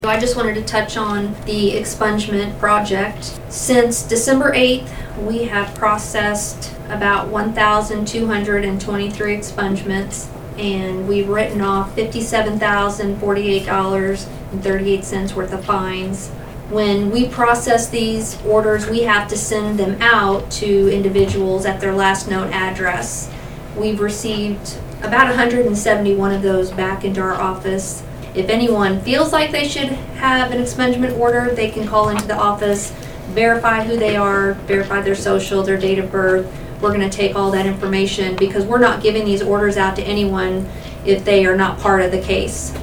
I just wanted to touch on the expungement project. Since December 8th, we have processed about 1,223 expungements, and we've written off $57,048.38 worth of fines. When we process these orders, we have to send them out to individuals at their last known address. We've received about 171 of those back into our office. If anyone feels like they should have an expungement order, they can call into the office, verify who they are, verify their social, their date of birth. We're going to take all that information because we're not giving these orders out to anyone if they are not part of the case.